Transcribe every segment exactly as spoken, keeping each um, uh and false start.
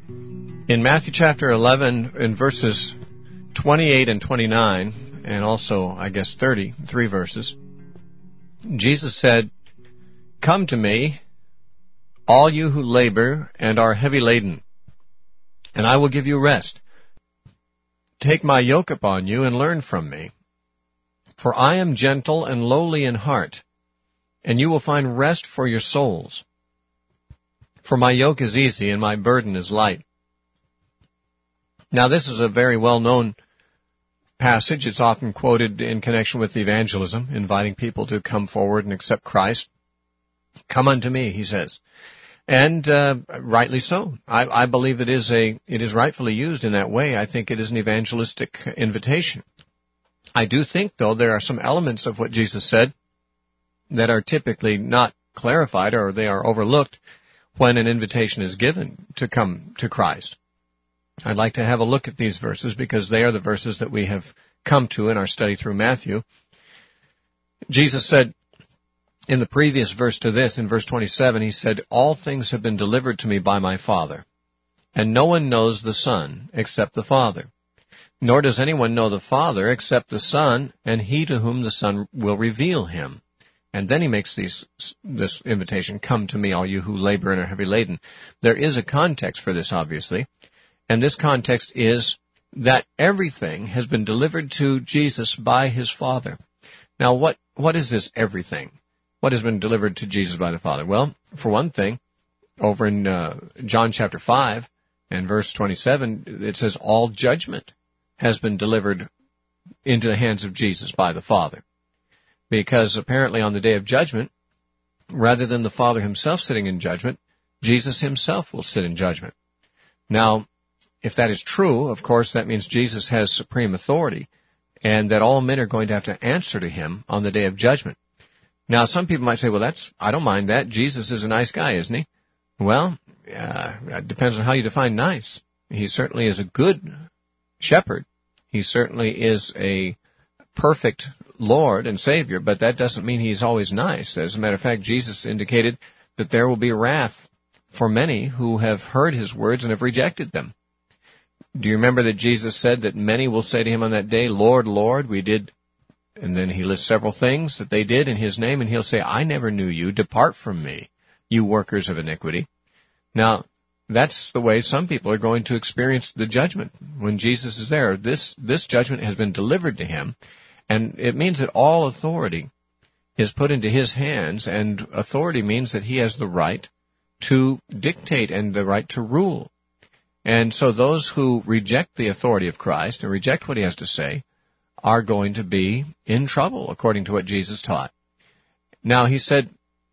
In Matthew chapter eleven, in verses twenty-eight and twenty-nine, and also, I guess, thirty, three verses, Jesus said, "Come to me, all you who labor and are heavy laden, and I will give you rest. Take my yoke upon you and learn from me. For I am gentle and lowly in heart, and you will find rest for your souls. For my yoke is easy and my burden is light." Now, this is a very well-known passage. It's often quoted in connection with evangelism, inviting people to come forward and accept Christ. "Come unto me," he says. And uh, rightly so. I, I believe it is a it is rightfully used in that way. I think it is an evangelistic invitation. I do think, though, there are some elements of what Jesus said that are typically not clarified, or they are overlooked when an invitation is given to come to Christ. I'd like to have a look at these verses because they are the verses that we have come to in our study through Matthew. Jesus said in the previous verse to this, in verse twenty-seven, he said, "All things have been delivered to me by my Father, and no one knows the Son except the Father. Nor does anyone know the Father except the Son, and he to whom the Son will reveal him." And then he makes these, this invitation, "Come to me, all you who labor and are heavy laden." There is a context for this, obviously, and this context is that everything has been delivered to Jesus by his Father. Now, what, what is this everything? What has been delivered to Jesus by the Father? Well, for one thing, over in uh, John chapter five and verse twenty-seven, it says all judgment has been delivered into the hands of Jesus by the Father. Because apparently on the day of judgment, rather than the Father himself sitting in judgment, Jesus himself will sit in judgment. Now, if that is true, of course, that means Jesus has supreme authority, and that all men are going to have to answer to him on the day of judgment. Now, some people might say, well, that's, I don't mind that. Jesus is a nice guy, isn't he? Well, uh, it depends on how you define nice. He certainly is a good shepherd. He certainly is a perfect Lord and Savior, but that doesn't mean he's always nice. As a matter of fact, Jesus indicated that there will be wrath for many who have heard his words and have rejected them. Do you remember that Jesus said that many will say to him on that day, "Lord, Lord, we did," and then he lists several things that they did in his name, and he'll say, "I never knew you. Depart from me, you workers of iniquity." Now, that's the way some people are going to experience the judgment when Jesus is there. This this judgment has been delivered to him, and it means that all authority is put into his hands, and authority means that he has the right to dictate and the right to rule. And so those who reject the authority of Christ and reject what he has to say are going to be in trouble, according to what Jesus taught. Now, he said,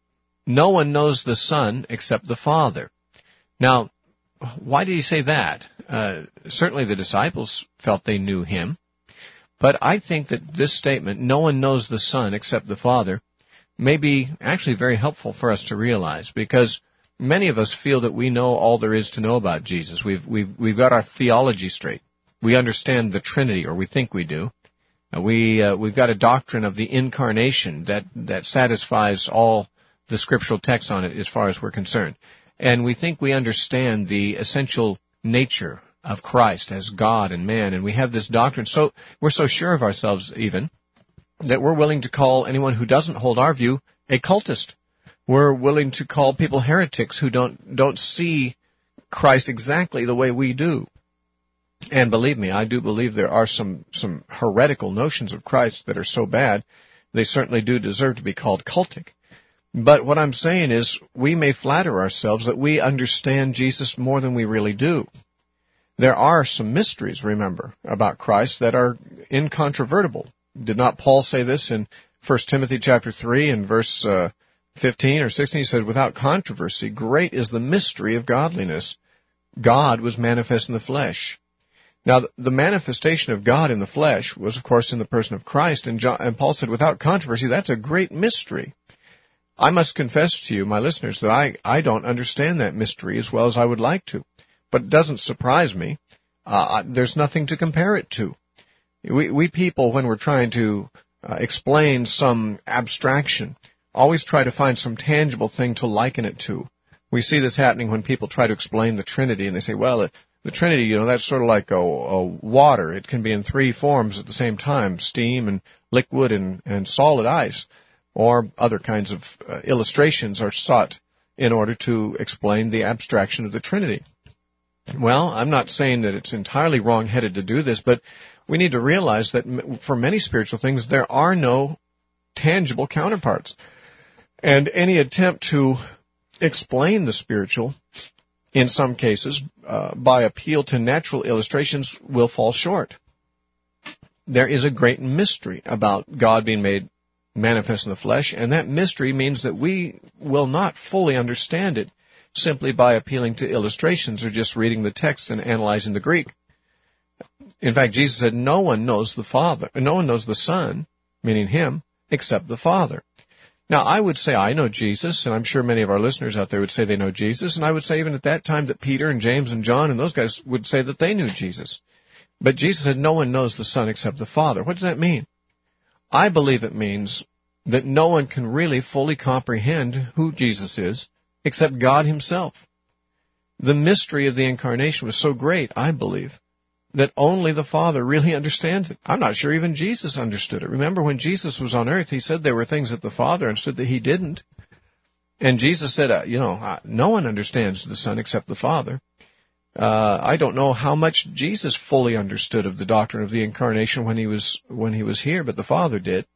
no one knows the Son except the Father. Now, why did he say that? Uh, certainly the disciples felt they knew him. But I think that this statement, no one knows the Son except the Father, may be actually very helpful for us to realize, because many of us feel that we know all there is to know about Jesus. We've, we've, we've got our theology straight. We understand the Trinity, or we think we do. Uh, we, uh, we've got a doctrine of the incarnation that, that satisfies all the scriptural texts on it as far as we're concerned. And we think we understand the essential nature of Christ as God and man, and we have this doctrine. So we're so sure of ourselves, even, that we're willing to call anyone who doesn't hold our view a cultist. We're willing to call people heretics who don't don't see Christ exactly the way we do. And believe me, I do believe there are some, some heretical notions of Christ that are so bad, they certainly do deserve to be called cultic. But what I'm saying is, we may flatter ourselves that we understand Jesus more than we really do. There are some mysteries, remember, about Christ that are incontrovertible. Did not Paul say this in First Timothy chapter three and verse uh, fifteen or sixteen? He said, "Without controversy, great is the mystery of godliness. God was manifest in the flesh." Now, the manifestation of God in the flesh was, of course, in the person of Christ, and, John, and Paul said, without controversy, that's a great mystery. I must confess to you, my listeners, that I, I don't understand that mystery as well as I would like to. But it doesn't surprise me. Uh, there's nothing to compare it to. We, we people, when we're trying to uh, explain some abstraction, always try to find some tangible thing to liken it to. We see this happening when people try to explain the Trinity, and they say, well, the Trinity, you know, that's sort of like a, a water. It can be in three forms at the same time, steam and liquid and, and solid ice, or other kinds of uh, illustrations are sought in order to explain the abstraction of the Trinity. Well, I'm not saying that it's entirely wrong-headed to do this, but we need to realize that m- for many spiritual things, there are no tangible counterparts. And any attempt to explain the spiritual, in some cases, uh, by appeal to natural illustrations, will fall short. There is a great mystery about God being made manifest in the flesh, and that mystery means that we will not fully understand it simply by appealing to illustrations or just reading the text and analyzing the Greek. In fact, Jesus said, no one knows the Father, no one knows the Son, meaning Him, except the Father. Now, I would say I know Jesus, and I'm sure many of our listeners out there would say they know Jesus, and I would say even at that time that Peter and James and John and those guys would say that they knew Jesus. But Jesus said, no one knows the Son except the Father. What does that mean? I believe it means that no one can really fully comprehend who Jesus is except God Himself. The mystery of the Incarnation was so great, I believe, that only the Father really understands it. I'm not sure even Jesus understood it. Remember, when Jesus was on earth, He said there were things that the Father understood that He didn't. And Jesus said, uh, you know, uh, no one understands the Son except the Father. Uh, I don't know how much Jesus fully understood of the doctrine of the Incarnation when he was when he was here, but the Father did.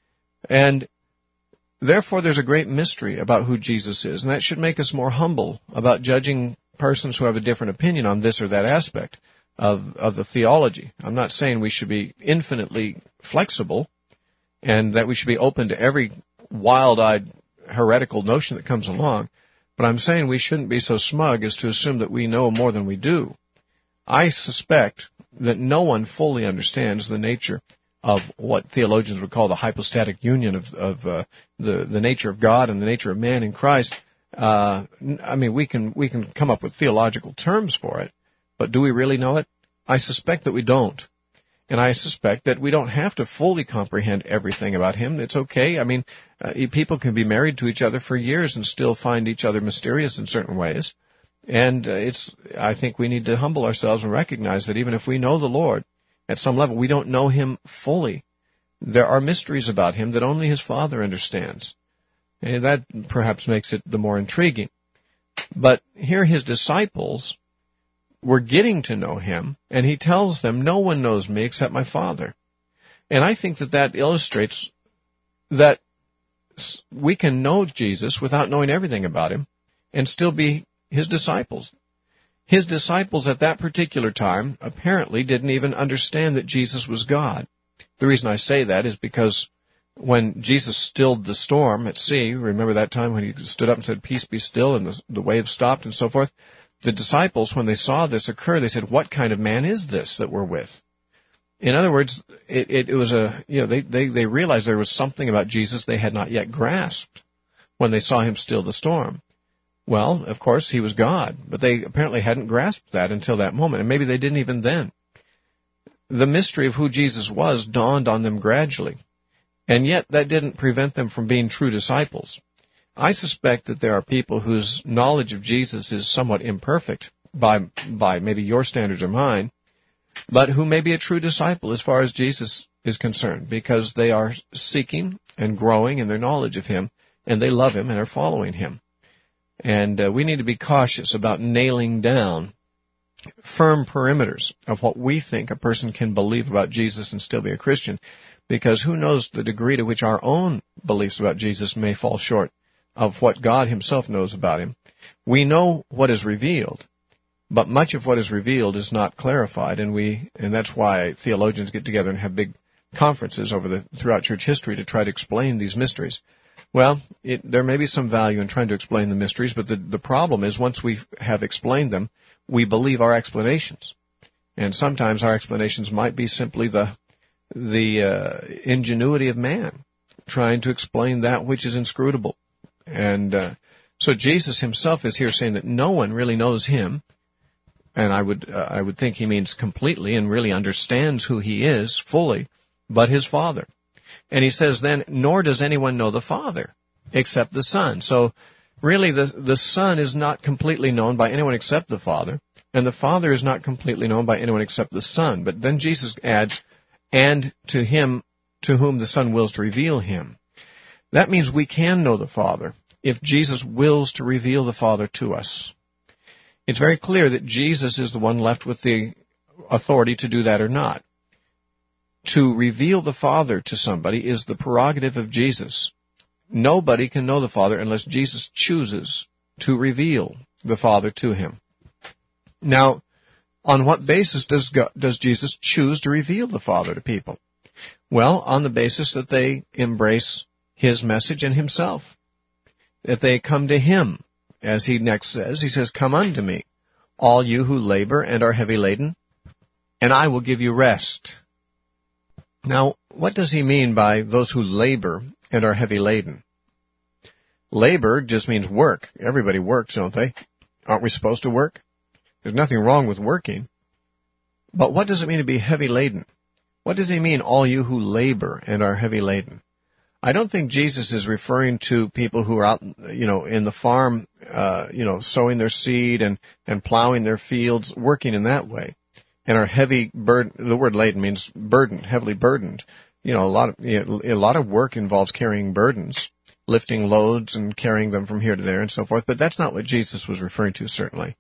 And therefore, there's a great mystery about who Jesus is, and that should make us more humble about judging persons who have a different opinion on this or that aspect of of the theology. I'm not saying we should be infinitely flexible and that we should be open to every wild-eyed heretical notion that comes along, but I'm saying we shouldn't be so smug as to assume that we know more than we do. I suspect that no one fully understands the nature of what theologians would call the hypostatic union of, of uh, the, the nature of God and the nature of man in Christ. Uh, I mean, we can we can come up with theological terms for it, but do we really know it? I suspect that we don't. And I suspect that we don't have to fully comprehend everything about Him. It's okay. I mean, uh, people can be married to each other for years and still find each other mysterious in certain ways. And uh, it's, I think we need to humble ourselves and recognize that even if we know the Lord, at some level, we don't know Him fully. There are mysteries about Him that only His Father understands. And that perhaps makes it the more intriguing. But here His disciples were getting to know Him, and He tells them, no one knows me except my Father. And I think that that illustrates that we can know Jesus without knowing everything about Him and still be His disciples. His disciples at that particular time apparently didn't even understand that Jesus was God. The reason I say that is because when Jesus stilled the storm at sea, remember that time when He stood up and said, peace be still, and the, the waves stopped and so forth? The disciples, when they saw this occur, they said, what kind of man is this that we're with? In other words, it, it, it was a, you know, they, they, they realized there was something about Jesus they had not yet grasped when they saw Him still the storm. Well, of course, He was God, but they apparently hadn't grasped that until that moment, and maybe they didn't even then. The mystery of who Jesus was dawned on them gradually, and yet that didn't prevent them from being true disciples. I suspect that there are people whose knowledge of Jesus is somewhat imperfect by by maybe your standards or mine, but who may be a true disciple as far as Jesus is concerned, because they are seeking and growing in their knowledge of Him, and they love Him and are following Him. And uh, we need to be cautious about nailing down firm perimeters of what we think a person can believe about Jesus and still be a Christian, because who knows the degree to which our own beliefs about Jesus may fall short of what God Himself knows about Him. We know what is revealed, but much of what is revealed is not clarified, and we and that's why theologians get together and have big conferences over the throughout church history to try to explain these mysteries. Well, it, there may be some value in trying to explain the mysteries, but the, the problem is once we have explained them, we believe our explanations. And sometimes our explanations might be simply the the uh, ingenuity of man trying to explain that which is inscrutable. And uh, so Jesus Himself is here saying that no one really knows Him, and I would uh, I would think He means completely and really understands who He is fully, but His Father. And He says then, nor does anyone know the Father except the Son. So Really, the, the Son is not completely known by anyone except the Father, and the Father is not completely known by anyone except the Son. But then Jesus adds, and to him to whom the Son wills to reveal him. That means we can know the Father if Jesus wills to reveal the Father to us. It's very clear that Jesus is the one left with the authority to do that or not. To reveal the Father to somebody is the prerogative of Jesus. Nobody can know the Father unless Jesus chooses to reveal the Father to him. Now, on what basis does God, does Jesus choose to reveal the Father to people? Well, on the basis that they embrace his message and himself, that they come to him. As he next says, he says, "Come unto me, all you who labor and are heavy laden, and I will give you rest." Now, what does he mean by those who labor and are heavy laden? Labor just means work. Everybody works, don't they? Aren't we supposed to work? There's nothing wrong with working. But what does it mean to be heavy laden? What does he mean, all you who labor and are heavy laden? I don't think Jesus is referring to people who are out, you know, in the farm, uh, you know, sowing their seed and, and plowing their fields, working in that way, and are heavy burden. The word laden means burdened, heavily burdened. You know, a lot of you know, a lot of work involves carrying burdens, lifting loads and carrying them from here to there and so forth. But that's not what Jesus was referring to, certainly.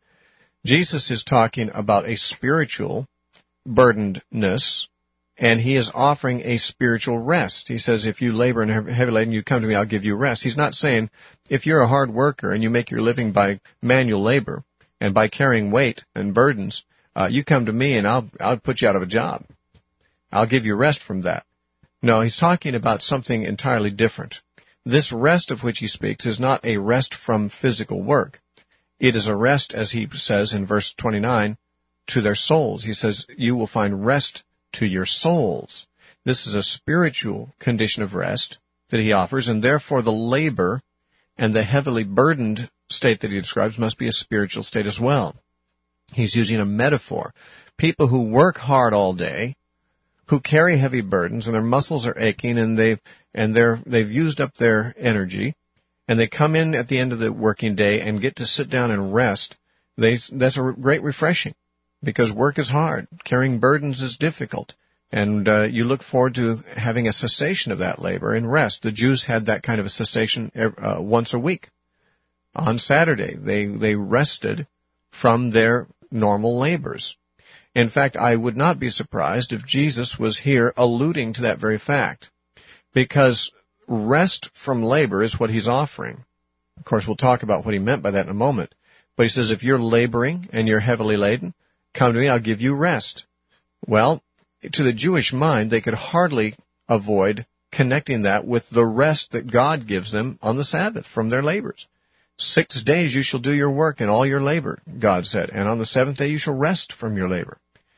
Jesus is talking about a spiritual burdenedness, and he is offering a spiritual rest. He says, if you labor and are heavy laden, you come to me, I'll give you rest. He's not saying, if you're a hard worker and you make your living by manual labor and by carrying weight and burdens, uh, you come to me and I'll, I'll put you out of a job. I'll give you rest from that. No, he's talking about something entirely different. This rest of which he speaks is not a rest from physical work. It is a rest, as he says in verse twenty-nine, to their souls. He says, you will find rest to your souls. This is a spiritual condition of rest that he offers, and therefore the labor and the heavily burdened state that he describes must be a spiritual state as well. He's using a metaphor. People who work hard all day, who carry heavy burdens, and their muscles are aching, and they've and they're they've used up their energy, and they come in at the end of the working day and get to sit down and rest. They that's a great refreshing. Because work is hard. Carrying burdens is difficult. And uh, you look forward to having a cessation of that labor and rest. The Jews had that kind of a cessation uh, once a week. On Saturday, they, they rested from their normal labors. In fact, I would not be surprised if Jesus was here alluding to that very fact. Because rest from labor is what he's offering. Of course, we'll talk about what he meant by that in a moment. But he says, if you're laboring and you're heavily laden, come to me, I'll give you rest. Well, to the Jewish mind, they could hardly avoid connecting that with the rest that God gives them on the Sabbath from their labors. Six days you shall do your work and all your labor, God said, and on the seventh day you shall rest from your labor.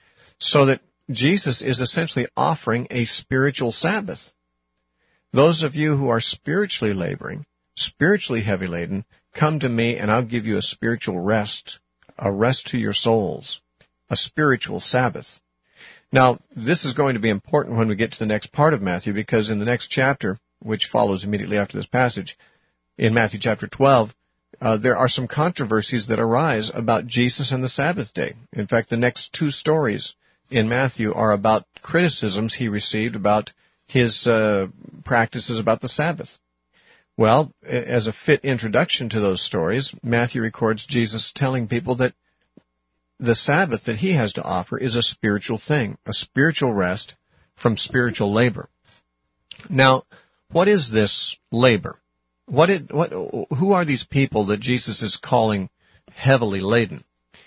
So that Jesus is essentially offering a spiritual Sabbath. Those of you who are spiritually laboring, spiritually heavy laden, come to me and I'll give you a spiritual rest, a rest to your souls. A spiritual Sabbath. Now, this is going to be important when we get to the next part of Matthew, because in the next chapter, which follows immediately after this passage, in Matthew chapter twelve, uh, there are some controversies that arise about Jesus and the Sabbath day. In fact, the next two stories in Matthew are about criticisms he received about his uh, practices about the Sabbath. Well, as a fit introduction to those stories, Matthew records Jesus telling people that the Sabbath that he has to offer is a spiritual thing, a spiritual rest from spiritual labor. Now, what is this labor? What, it, what who are these people that Jesus is calling heavily laden?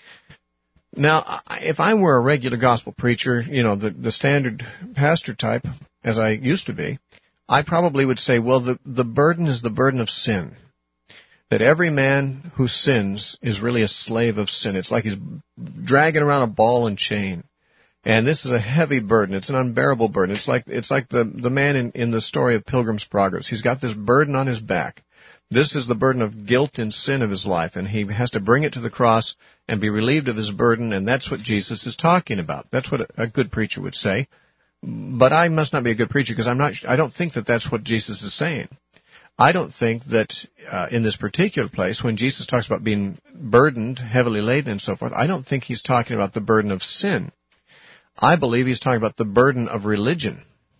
Now, if I were a regular gospel preacher, you know, the, the standard pastor type, as I used to be, I probably would say, well, the, the burden is the burden of sin. That every man who sins is really a slave of sin. It's like he's dragging around a ball and chain. And this is a heavy burden. It's an unbearable burden. It's like it's like the, the man in, in the story of Pilgrim's Progress. He's got this burden on his back. This is the burden of guilt and sin of his life, and he has to bring it to the cross and be relieved of his burden, and that's what Jesus is talking about. That's what a, a good preacher would say. But I must not be a good preacher because I'm not. I don't think that that's what Jesus is saying. I don't think that uh, in this particular place, when Jesus talks about being burdened, heavily laden, and so forth, I don't think he's talking about the burden of sin. I believe he's talking about the burden of religion,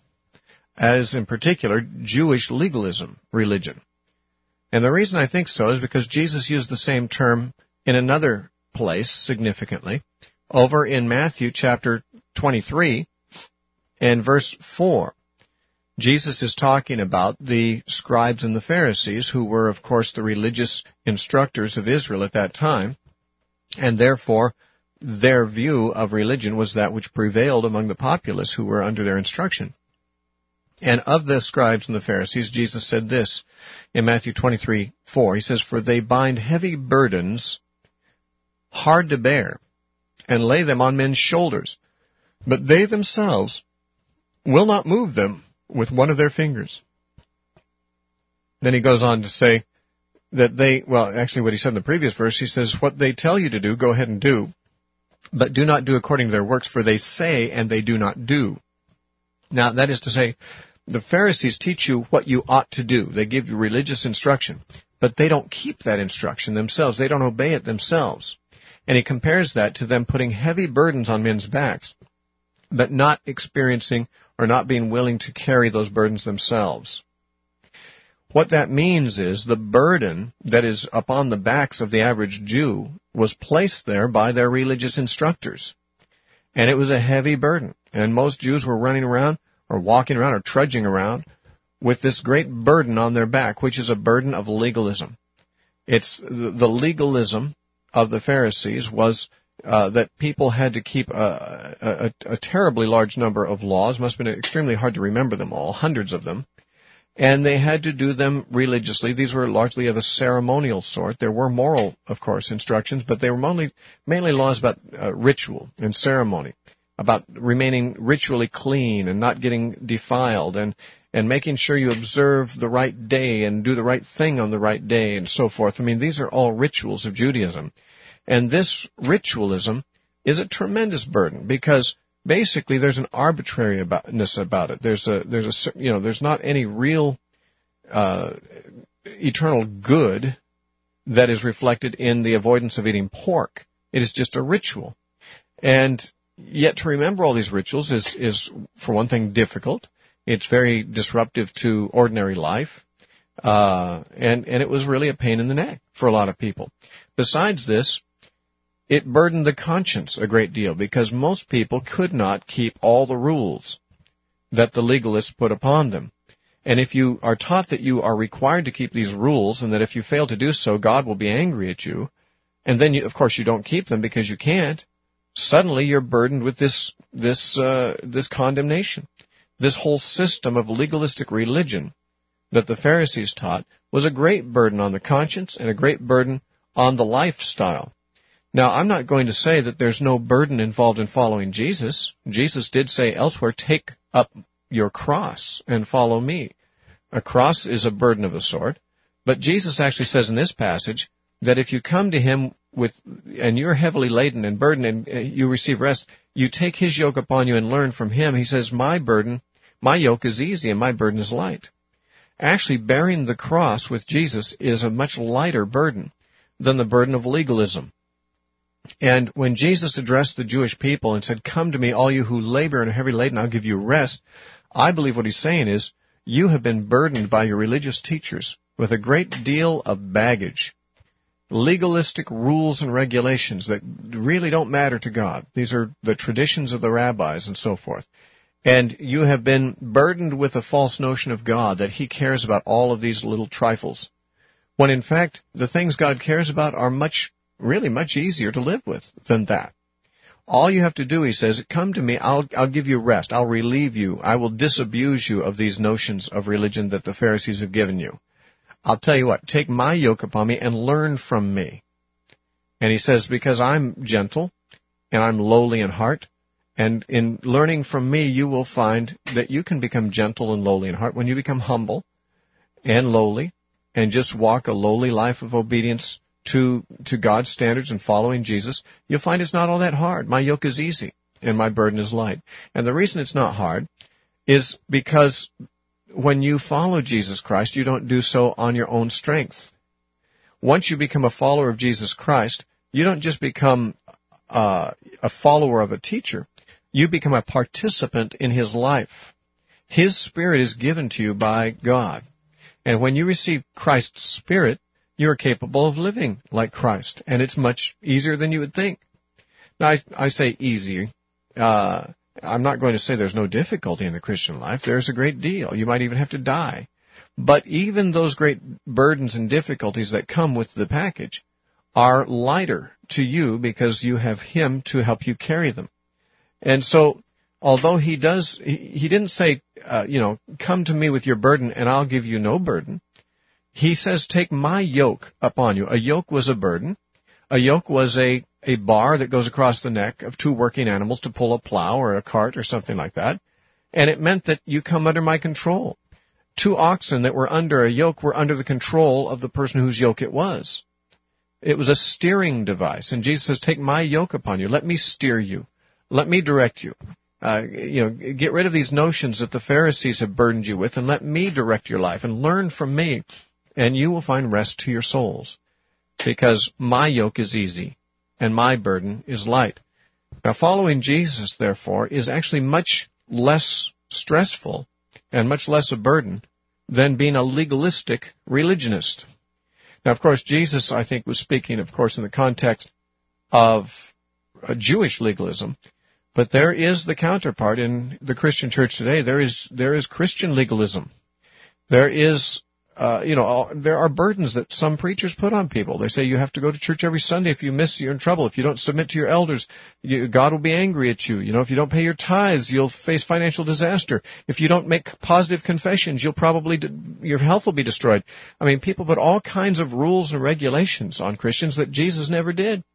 as in particular Jewish legalism religion. And the reason I think so is because Jesus used the same term in another place significantly, over in Matthew chapter twenty-three and verse four. Jesus is talking about the scribes and the Pharisees, who were, of course, the religious instructors of Israel at that time, and therefore their view of religion was that which prevailed among the populace who were under their instruction. And of the scribes and the Pharisees, Jesus said this in Matthew twenty-three four. He says, "For they bind heavy burdens hard to bear, and lay them on men's shoulders, but they themselves will not move them with one of their fingers." Then he goes on to say that they, well, actually what he said in the previous verse, he says, "What they tell you to do, go ahead and do, but do not do according to their works, for they say and they do not do." Now, that is to say, the Pharisees teach you what you ought to do. They give you religious instruction, but they don't keep that instruction themselves. They don't obey it themselves. And he compares that to them putting heavy burdens on men's backs, but not experiencing or not being willing to carry those burdens themselves. What that means is the burden that is upon the backs of the average Jew was placed there by their religious instructors. And it was a heavy burden. And most Jews were running around or walking around or trudging around with this great burden on their back, which is a burden of legalism. It's the legalism of the Pharisees was uh, that people had to keep a, a, a terribly large number of laws. It must have been extremely hard to remember them all, hundreds of them. And they had to do them religiously. These were largely of a ceremonial sort. There were moral, of course, instructions, but they were mainly, mainly laws about uh, ritual and ceremony, about remaining ritually clean and not getting defiled, and, and making sure you observe the right day and do the right thing on the right day and so forth. I mean, these are all rituals of Judaism. And this ritualism is a tremendous burden because basically there's an arbitrariness about it. There's a, there's a, you know, there's not any real uh, eternal good that is reflected in the avoidance of eating pork. It is just a ritual. And yet to remember all these rituals is, is for one thing, difficult. It's very disruptive to ordinary life. Uh, and, and it was really a pain in the neck for a lot of people. Besides this, it burdened the conscience a great deal because most people could not keep all the rules that the legalists put upon them. And if you are taught that you are required to keep these rules and that if you fail to do so, God will be angry at you, and then, you, of course, you don't keep them because you can't, suddenly you're burdened with this, this, uh, this condemnation. This whole system of legalistic religion that the Pharisees taught was a great burden on the conscience and a great burden on the lifestyle. Now, I'm not going to say that there's no burden involved in following Jesus. Jesus did say elsewhere, take up your cross and follow me. A cross is a burden of a sort, but Jesus actually says in this passage that if you come to him with, and you're heavily laden and burdened and you receive rest, you take his yoke upon you and learn from him. He says, my burden, my yoke is easy and my burden is light. Actually, bearing the cross with Jesus is a much lighter burden than the burden of legalism. And when Jesus addressed the Jewish people and said, come to me, all you who labor and are heavy laden, I'll give you rest, I believe what he's saying is, you have been burdened by your religious teachers with a great deal of baggage, legalistic rules and regulations that really don't matter to God. These are the traditions of the rabbis and so forth. And you have been burdened with a false notion of God, that he cares about all of these little trifles, when in fact the things God cares about are much really much easier to live with than that. All you have to do, he says, come to me, I'll, I'll give you rest, I'll relieve you, I will disabuse you of these notions of religion that the Pharisees have given you. I'll tell you what, take my yoke upon me and learn from me. And he says, because I'm gentle and I'm lowly in heart, and in learning from me you will find that you can become gentle and lowly in heart when you become humble and lowly and just walk a lowly life of obedience to to God's standards and following Jesus. You'll find it's not all that hard. My yoke is easy and my burden is light. And the reason it's not hard is because when you follow Jesus Christ, you don't do so on your own strength. Once you become a follower of Jesus Christ, you don't just become uh, a follower of a teacher. You become a participant in his life. His Spirit is given to you by God. And when you receive Christ's Spirit, you are capable of living like Christ. And it's much easier than you would think. Now, I, I say easy. Uh, I'm not going to say there's no difficulty in the Christian life. There's a great deal. You might even have to die. But even those great burdens and difficulties that come with the package are lighter to you because you have Him to help you carry them. And so, although He does, He, he didn't say, uh, you know, come to me with your burden and I'll give you no burden. He says, take my yoke upon you. A yoke was a burden. A yoke was a, a bar that goes across the neck of two working animals to pull a plow or a cart or something like that. And it meant that you come under my control. Two oxen that were under a yoke were under the control of the person whose yoke it was. It was a steering device. And Jesus says, take my yoke upon you. Let me steer you. Let me direct you. Uh, you know, get rid of these notions that the Pharisees have burdened you with and let me direct your life and learn from me. And you will find rest to your souls. Because my yoke is easy and my burden is light. Now, following Jesus, therefore, is actually much less stressful and much less a burden than being a legalistic religionist. Now, of course, Jesus, I think, was speaking, of course, in the context of a Jewish legalism, but there is the counterpart in the Christian church today. There is there is Christian legalism. There is, uh, you know, there are burdens that some preachers put on people. They say you have to go to church every Sunday. If you miss, you're in trouble. If you don't submit to your elders, you, God will be angry at you. You know, if you don't pay your tithes, you'll face financial disaster. If you don't make positive confessions, you'll probably, your health will be destroyed. I mean, people put all kinds of rules and regulations on Christians that Jesus never did.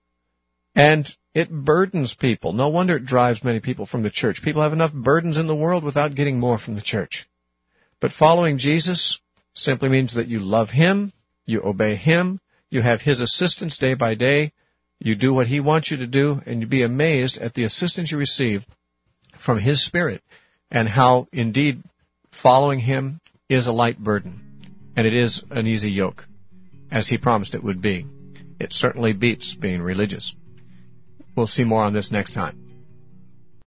And it burdens people. No wonder it drives many people from the church. People have enough burdens in the world without getting more from the church. But following Jesus simply means that you love Him, you obey Him, you have His assistance day by day, you do what He wants you to do, and you be amazed at the assistance you receive from His Spirit and how, indeed, following Him is a light burden, and it is an easy yoke, as He promised it would be. It certainly beats being religious. We'll see more on this next time.